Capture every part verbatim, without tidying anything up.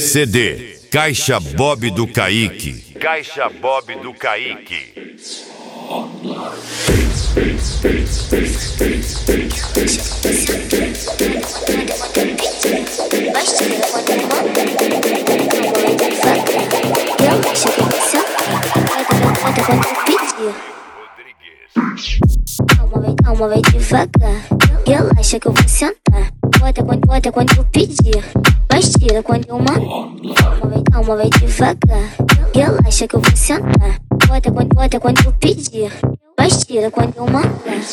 C D Caixa Bob do Kaique. Caixa Bob do Kaique. Calma, vai devagar. Relaxa que eu vou sentar. Bota quando, bota quando eu pedir. Mas tira quando eu mandar. Calma, vai, calma, vai devagar. Relaxa que eu vou sentar. Bota quando, bota quando eu pedir. Mas tira quando eu mandar.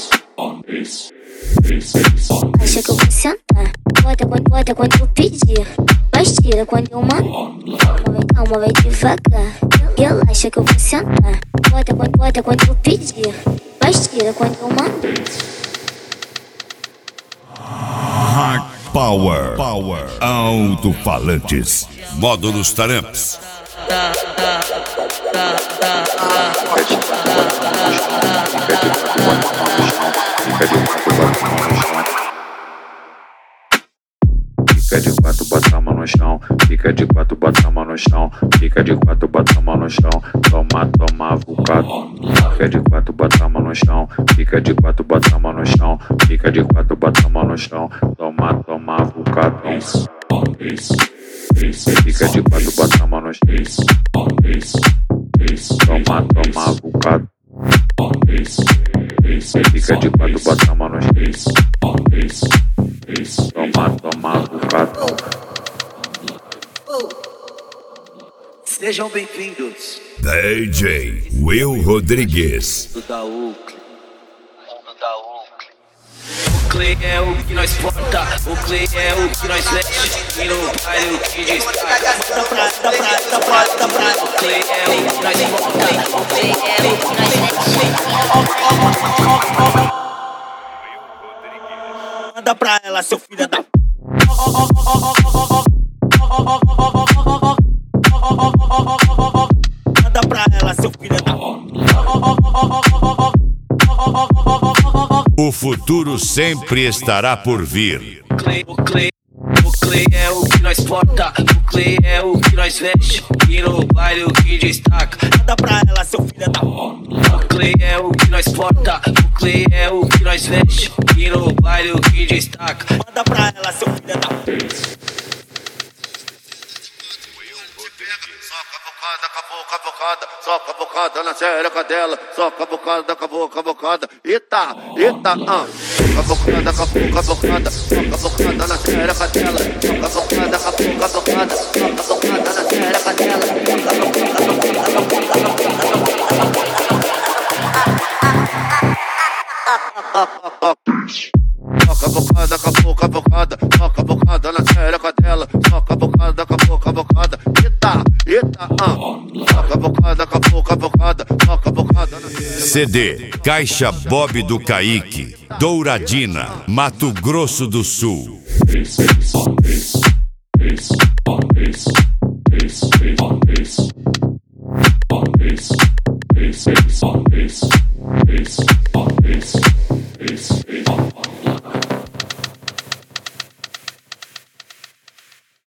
Relaxa que eu vou sentar. Bota quando, bota quando eu pedir. Mas tira quando eu mandar. Calma, vai, calma, vai devagar. Relaxa que eu vou sentar. Bota quando, bota quando eu pedir. Mas tira quando eu mandar. Hard Power, Power, alto-falantes, módulos Taramps. Fica de quatro, bota a mão no chão. Fica de quatro, bota a mão no chão. Fica de quatro, bota a mão no chão. Toma, toma, vulcado. Fica de quatro, bota a mão no chão. Fica de quatro, bota a mão no chão. Fica de quatro, bota a mão no chão. Toma, toma, vulcado. Fica de quatro, bota a mão no chão. Toma, toma, vulcado. Fica de quatro, bota a mão no chão. Toma, toma, vulcado. Sejam bem-vindos. D J Will Rodrigues. Do da Ucle. Mundo da Ucle. O Clay é o que nós porta. O Clay é o que nós veste. E no baile o que destaca. Da praia, da praia, da praia, da praia. O Clay é o que nós porta. O Clay é o que nós veste. Manda pra ela, seu filho da... Manda pra ela, seu filho da... O futuro sempre estará por vir. O Clay, o Clay, o Clay é o que nós porta. O Clay é o que nós veste. E no baile o que destaca. Manda pra ela, seu filho da... O Clay é o que nós porta. O Clay é o que nós veste. E no baile o que destaca. Manda pra ela, seu filho da... Soca a bocada, soca a bocada na xereca dela, soca a bocada, cavoca a bocada, eita, eita, ah. Soca a bocada, cavoca a bocada, soca a bocada na xereca dela, soca a bocada, cavoca a bocada, soca a bocada na xereca dela, soca a bocada, soca a bocada, cavoca a bocada, soca a bocada na xereca dela, soca a bocada, cavoca a bocada, eita, eita, ah. Soca a bocada, cavoca a bocada, soca a bocada na... C D Caixa Bob do Kaique. Douradina, Mato Grosso do Sul. Peace.